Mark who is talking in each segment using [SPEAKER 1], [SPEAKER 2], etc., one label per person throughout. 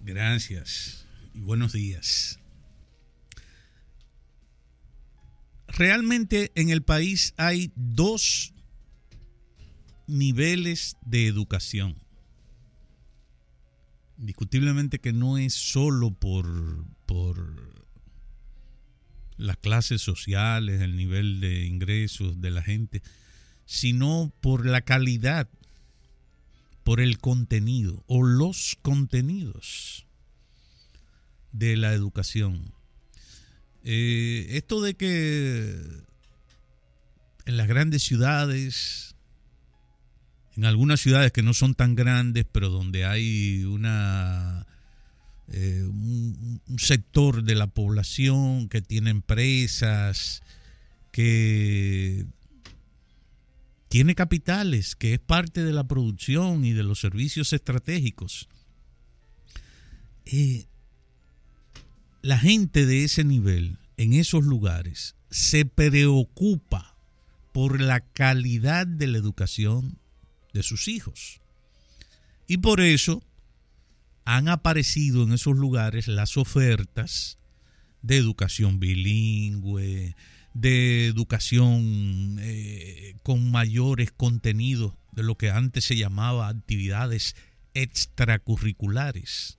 [SPEAKER 1] Gracias y buenos días. Realmente en el país hay dos niveles de educación. Indiscutiblemente que no es solo por las clases sociales, el nivel de ingresos de la gente, sino por la calidad, por el contenido o los contenidos de la educación. Esto de que en las grandes ciudades, en algunas ciudades que no son tan grandes, pero donde hay un sector de la población que tiene empresas, que tiene capitales, que es parte de la producción y de los servicios estratégicos. La gente de ese nivel, en esos lugares, se preocupa por la calidad de la educación de sus hijos. Y por eso han aparecido en esos lugares las ofertas de educación bilingüe, de educación con mayores contenidos de lo que antes se llamaba actividades extracurriculares.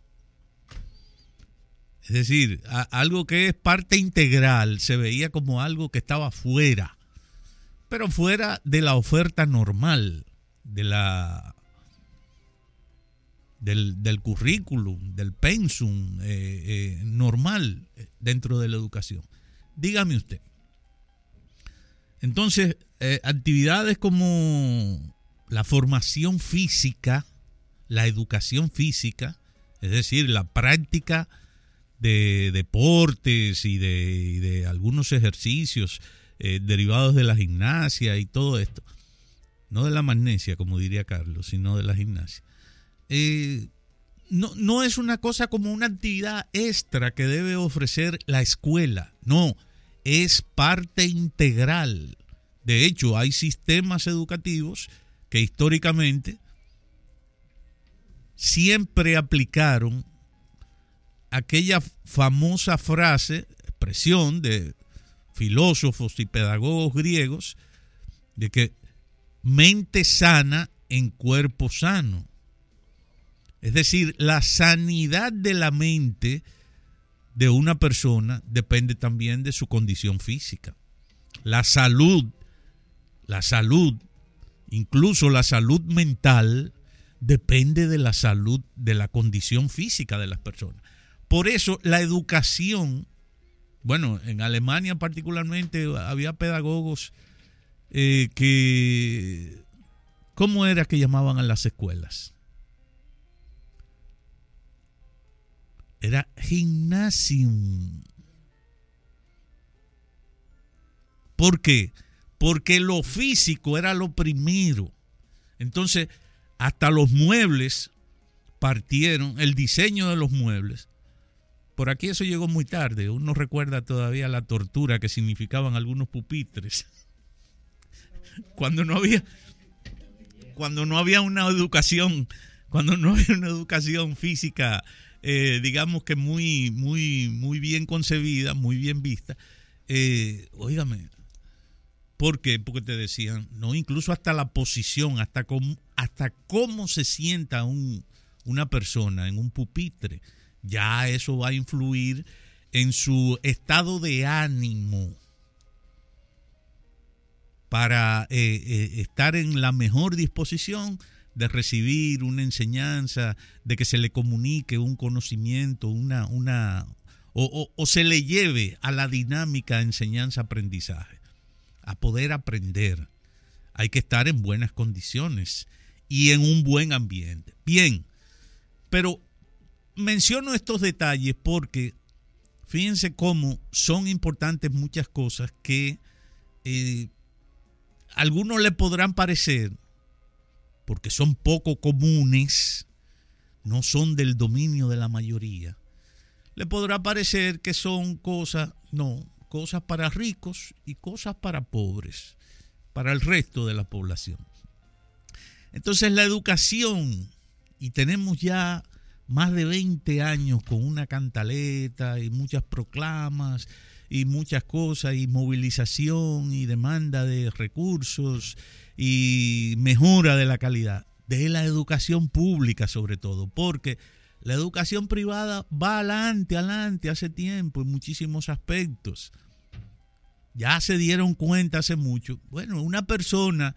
[SPEAKER 1] Es decir, algo que es parte integral se veía como algo que estaba fuera, pero fuera de la oferta normal, del currículum, del pensum normal dentro de la educación. Dígame usted. Entonces, actividades como la formación física, la educación física, es decir, la práctica de deportes y de algunos ejercicios derivados de la gimnasia y todo esto, no de la magnesia, como diría Carlos, sino de la gimnasia. No es una cosa como una actividad extra que debe ofrecer la escuela, no, es parte integral. De hecho, hay sistemas educativos que históricamente siempre aplicaron aquella famosa frase, expresión de filósofos y pedagogos griegos, de que mente sana en cuerpo sano. Es decir, la sanidad de la mente de una persona depende también de su condición física. La salud, incluso la salud mental, depende de la salud, de la condición física de las personas. Por eso la educación, bueno, en Alemania particularmente había pedagogos que, ¿cómo era que llamaban a las escuelas? Era gymnasium. ¿Por qué? Porque lo físico era lo primero. Entonces, hasta los muebles partieron, el diseño de los muebles. Por aquí eso llegó muy tarde. Uno recuerda todavía la tortura que significaban algunos pupitres. Cuando no había una educación física, digamos que muy bien concebida, muy bien vista. Óigame, ¿por qué? Porque te decían, no, incluso hasta la posición, hasta cómo se sienta una persona en un pupitre, ya eso va a influir en su estado de ánimo para estar en la mejor disposición de recibir una enseñanza, de que se le comunique un conocimiento, o se le lleve a la dinámica enseñanza-aprendizaje, a poder aprender. Hay que estar en buenas condiciones y en un buen ambiente. Bien, pero menciono estos detalles porque fíjense cómo son importantes muchas cosas que a algunos le podrán parecer, porque son poco comunes, no son del dominio de la mayoría, le podrá parecer que son cosas para ricos y cosas para pobres, para el resto de la población. Entonces la educación, y tenemos ya más de 20 años con una cantaleta y muchas proclamas y muchas cosas y movilización y demanda de recursos y mejora de la calidad de la educación pública sobre todo, porque la educación privada va adelante hace tiempo en muchísimos aspectos. Ya se dieron cuenta hace mucho. Bueno, una persona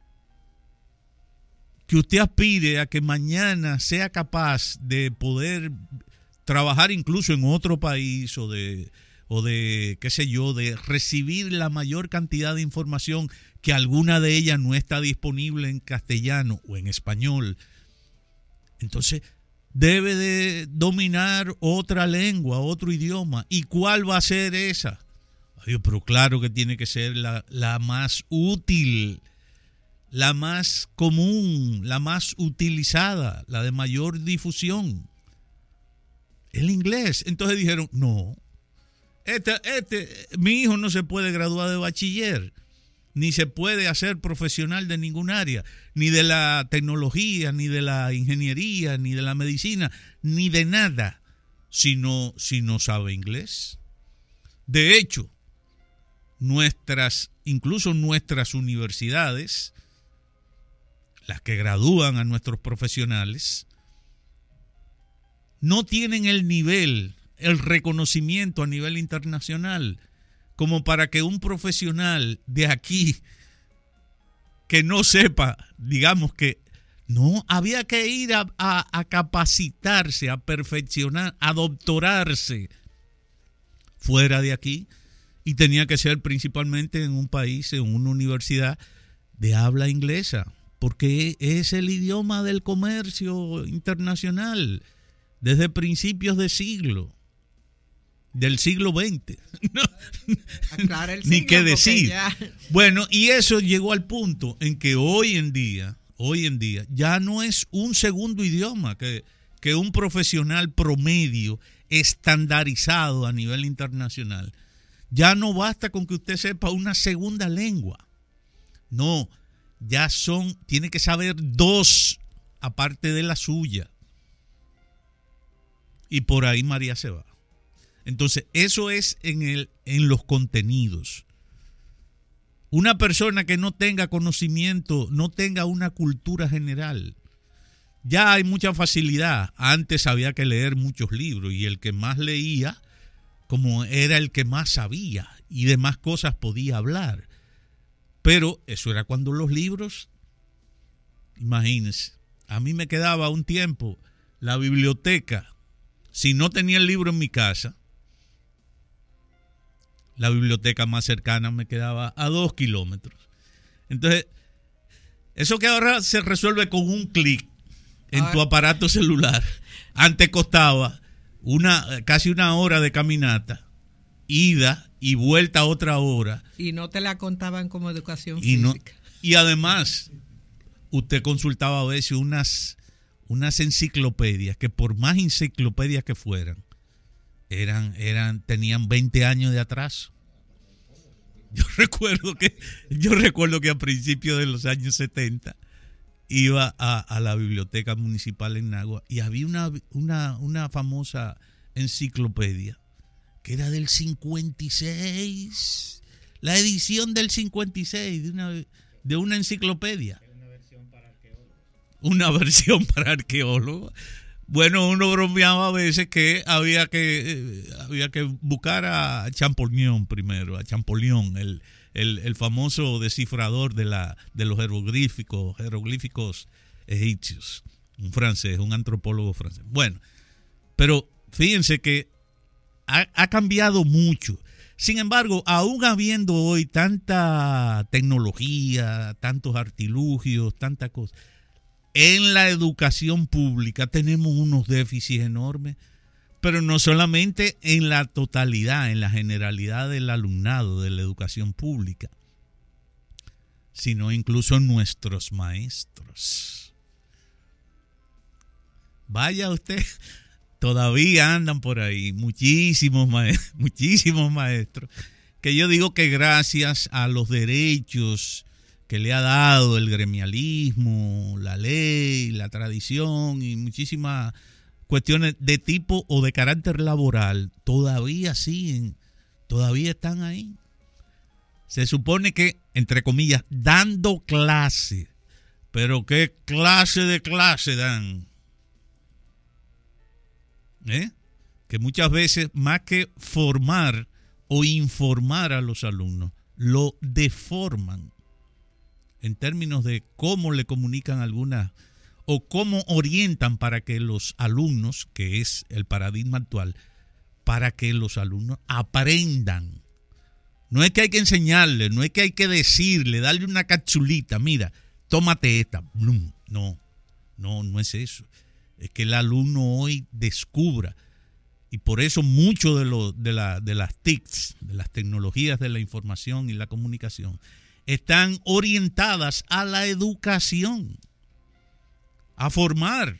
[SPEAKER 1] que usted aspire a que mañana sea capaz de poder trabajar incluso en otro país o de qué sé yo, de recibir la mayor cantidad de información que alguna de ellas no está disponible en castellano o en español. Entonces, debe de dominar otra lengua, otro idioma. ¿Y cuál va a ser esa? Ay, pero claro que tiene que ser la más útil, la más común, la más utilizada, la de mayor difusión. El inglés. Entonces dijeron, no, mi hijo no se puede graduar de bachiller, ni se puede hacer profesional de ningún área, ni de la tecnología, ni de la ingeniería, ni de la medicina, ni de nada, si no sabe inglés. De hecho, incluso nuestras universidades, las que gradúan a nuestros profesionales, no tienen el nivel, el reconocimiento a nivel internacional como para que un profesional de aquí que no sepa, digamos que no, había que ir a capacitarse, a perfeccionar, a doctorarse fuera de aquí, y tenía que ser principalmente en un país, en una universidad de habla inglesa, porque es el idioma del comercio internacional desde principios de siglo. Del siglo XX. No, ni qué decir. Ya... Bueno, y eso llegó al punto en que hoy en día ya no es un segundo idioma que un profesional promedio estandarizado a nivel internacional. Ya no basta con que usted sepa una segunda lengua. No, tiene que saber dos aparte de la suya. Y por ahí María se va. Entonces, eso es en los contenidos. Una persona que no tenga conocimiento, no tenga una cultura general. Ya hay mucha facilidad. Antes había que leer muchos libros y el que más leía, como era el que más sabía y de más cosas podía hablar. Pero eso era cuando los libros, imagínense, a mí me quedaba un tiempo la biblioteca. Si no tenía el libro en mi casa, la biblioteca más cercana me quedaba a 2 kilómetros. Entonces, eso que ahora se resuelve con un clic en tu aparato celular. Antes costaba casi una hora de caminata, ida y vuelta otra hora.
[SPEAKER 2] Y no te la contaban como educación física.
[SPEAKER 1] Y además, usted consultaba a veces unas enciclopedias que por más enciclopedias que fueran, tenían 20 años de atraso. Yo recuerdo que a principios de los años 70 iba a la biblioteca municipal en Nagua y había una famosa enciclopedia que era del 56, la edición del 56 de una enciclopedia. Una versión para arqueólogos. Bueno, uno bromeaba a veces que había que buscar a Champollion primero, a Champollion, el famoso descifrador de los jeroglíficos egipcios, un francés, un antropólogo francés. Bueno, pero fíjense que ha cambiado mucho. Sin embargo, aún habiendo hoy tanta tecnología, tantos artilugios, tantas cosas, en la educación pública tenemos unos déficits enormes, pero no solamente en la totalidad, en la generalidad del alumnado de la educación pública, sino incluso en nuestros maestros. Vaya usted, todavía andan por ahí muchísimos maestros, que yo digo que gracias a los derechos que le ha dado el gremialismo, la ley, la tradición y muchísimas cuestiones de tipo o de carácter laboral todavía siguen, todavía están ahí. Se supone que, entre comillas, dando clase. Pero ¿qué clase de clase dan? Que muchas veces, más que formar o informar a los alumnos, lo deforman en términos de cómo le comunican algunas o cómo orientan para que los alumnos, que es el paradigma actual, para que los alumnos aprendan. No es que hay que enseñarle, no es que hay que decirle, darle una capsulita, mira, tómate esta. No es eso. Es que el alumno hoy descubra. Y por eso mucho de las TICs, de las tecnologías de la información y la comunicación, están orientadas a la educación, a formar,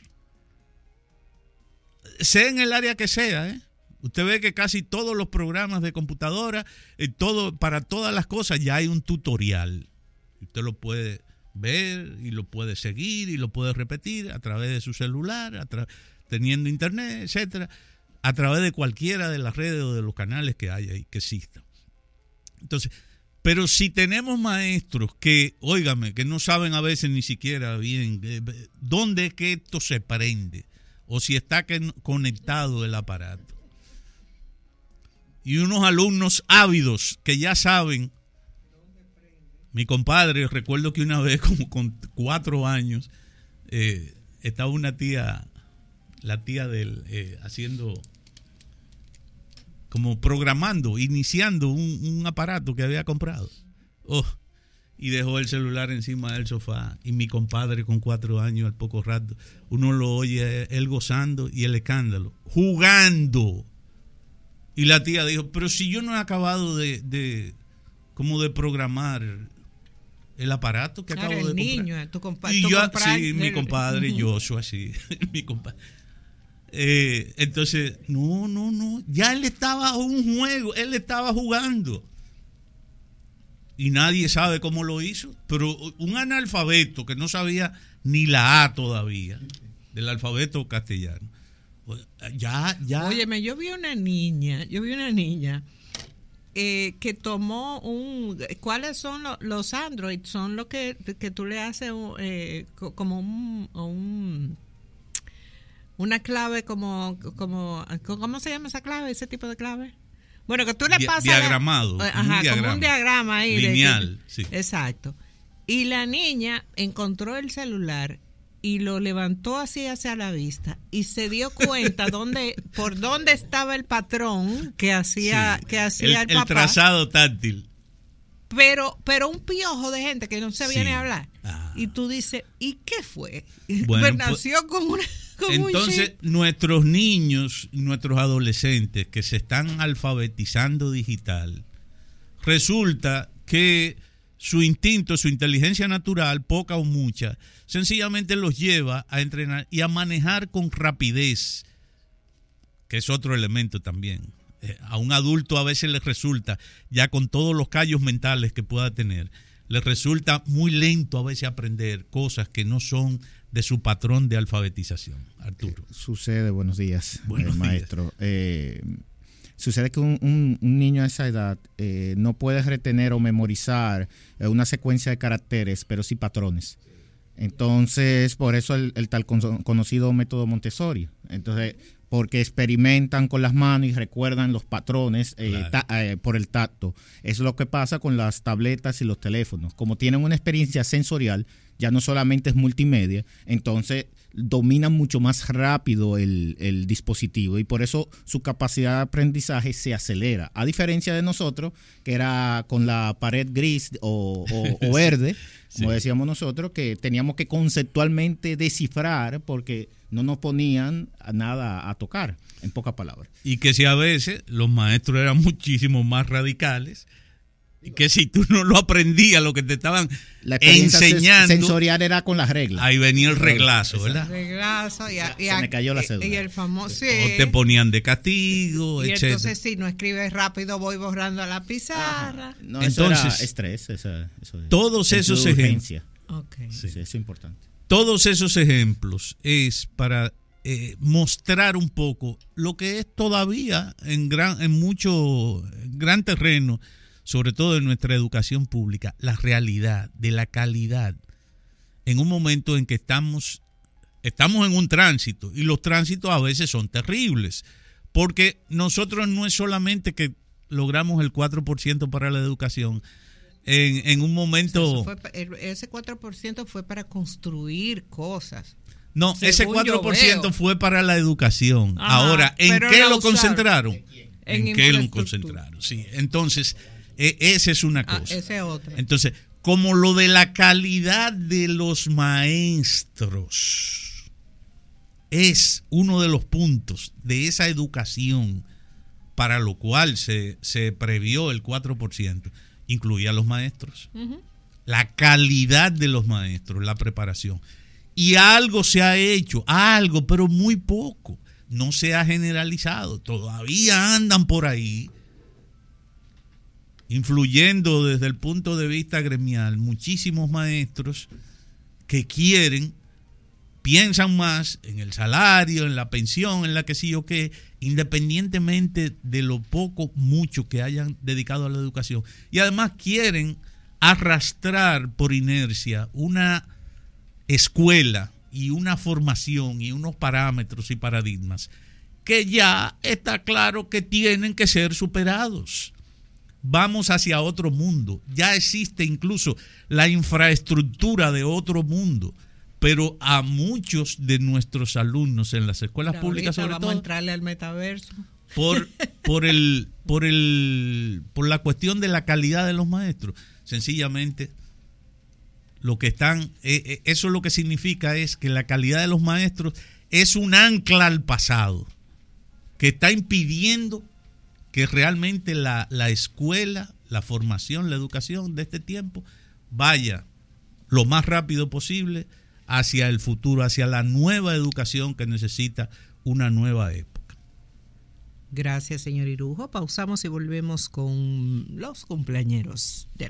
[SPEAKER 1] sea en el área que sea. Usted ve que casi todos los programas de computadora, para todas las cosas ya hay un tutorial. Usted lo puede ver y lo puede seguir y lo puede repetir a través de su celular, teniendo internet, etcétera, a través de cualquiera de las redes o de los canales que haya y que existan. Entonces, pero si tenemos maestros que, óigame, que no saben a veces ni siquiera bien dónde es que esto se prende o si está conectado el aparato, y unos alumnos ávidos que ya saben. Mi compadre, recuerdo que una vez, como con 4 años, estaba una tía, la tía de él, haciendo, como programando, iniciando un aparato que había comprado. Y dejó el celular encima del sofá. Y mi compadre, con 4 años, al poco rato, uno lo oye, él gozando y el escándalo, jugando. Y la tía dijo, pero si yo no he acabado de programar el aparato que acabo de comprar.
[SPEAKER 2] Niño,
[SPEAKER 1] mi compadre Joshua, sí. Mi compadre. Entonces, no. Ya él estaba él estaba jugando. Y nadie sabe cómo lo hizo. Pero un analfabeto que no sabía ni la A todavía, del alfabeto castellano. Ya.
[SPEAKER 2] Óyeme, yo vi una niña que tomó ¿cuáles son los Android? Son lo que tú le haces como una clave como ¿cómo se llama esa clave? Ese tipo de clave. Bueno, que tú le pasas
[SPEAKER 1] diagramado,
[SPEAKER 2] como un diagrama ahí
[SPEAKER 1] lineal, sí.
[SPEAKER 2] Exacto. Y la niña encontró el celular y lo levantó así hacia la vista y se dio cuenta por dónde estaba el patrón que hacía el papá. El
[SPEAKER 1] trazado táctil.
[SPEAKER 2] Pero un piojo de gente que no se viene a hablar. Y tú dices, ¿y qué fue?
[SPEAKER 1] Bueno,
[SPEAKER 2] pues nació con
[SPEAKER 1] entonces, nuestros niños, nuestros adolescentes que se están alfabetizando digital, resulta que su instinto, su inteligencia natural, poca o mucha, sencillamente los lleva a entrenar y a manejar con rapidez, que es otro elemento también. A un adulto a veces le resulta, ya con todos los callos mentales que pueda tener, le resulta muy lento a veces aprender cosas que no son de su patrón de alfabetización. Arturo.
[SPEAKER 3] Sucede, buenos días, maestro. Sucede que un niño a esa edad no puede retener o memorizar una secuencia de caracteres, pero sí patrones. Entonces, por eso el tal conocido método Montessori. Entonces, porque experimentan con las manos y recuerdan los patrones por el tacto. Es lo que pasa con las tabletas y los teléfonos. Como tienen una experiencia sensorial, ya no solamente es multimedia, entonces dominan mucho más rápido el dispositivo y por eso su capacidad de aprendizaje se acelera. A diferencia de nosotros, que era con la pared gris o verde, como decíamos nosotros, que teníamos que conceptualmente descifrar porque no nos ponían nada a tocar, en pocas palabras.
[SPEAKER 1] Y que si a veces los maestros eran muchísimo más radicales, que si tú no lo aprendías, lo que te estaban enseñando
[SPEAKER 3] sensorial era con las reglas.
[SPEAKER 1] Ahí venía el reglazo, ¿verdad?
[SPEAKER 2] Reglazo
[SPEAKER 3] se me cayó la cédula.
[SPEAKER 2] Y el famoso.
[SPEAKER 1] O te ponían de castigo,
[SPEAKER 2] y
[SPEAKER 1] etcétera.
[SPEAKER 2] Entonces, si no escribes rápido, voy borrando la pizarra.
[SPEAKER 3] No, entonces, eso era estrés. Eso
[SPEAKER 1] todos esos ejemplos.
[SPEAKER 2] Okay.
[SPEAKER 3] Sí, eso es importante.
[SPEAKER 1] Todos esos ejemplos es para mostrar un poco lo que es todavía en gran terreno, sobre todo en nuestra educación pública, la realidad de la calidad en un momento en que estamos en un tránsito, y los tránsitos a veces son terribles, porque nosotros no es solamente que logramos el 4% para la educación en un momento.
[SPEAKER 2] Ese 4% fue para construir cosas.
[SPEAKER 1] No, ese 4% fue para la educación. Ajá, ahora, ¿en qué lo concentraron? ¿En qué lo concentraron? Sí, entonces, esa es una cosa.
[SPEAKER 2] Esa es otra.
[SPEAKER 1] Entonces, como lo de la calidad de los maestros es uno de los puntos de esa educación para lo cual se previó el 4%, incluía a los maestros. Uh-huh. La calidad de los maestros, la preparación. Y algo se ha hecho, pero muy poco. No se ha generalizado. Todavía andan por ahí influyendo desde el punto de vista gremial muchísimos maestros que piensan más en el salario, en la pensión, en la que sí yo qué, independientemente de lo mucho que hayan dedicado a la educación. Y además quieren arrastrar por inercia una escuela y una formación y unos parámetros y paradigmas que ya está claro que tienen que ser superados. Vamos hacia otro mundo. Ya existe incluso la infraestructura de otro mundo. Pero a muchos de nuestros alumnos en las escuelas públicas, sobre todo,
[SPEAKER 2] vamos a entrarle al metaverso.
[SPEAKER 1] Por la cuestión de la calidad de los maestros, sencillamente lo que están, eso lo que significa es que la calidad de los maestros es un ancla al pasado que está impidiendo que realmente la escuela, la formación, la educación de este tiempo vaya lo más rápido posible hacia el futuro, hacia la nueva educación que necesita una nueva época.
[SPEAKER 2] Gracias, señor Irujo. Pausamos y volvemos con los cumpleañeros de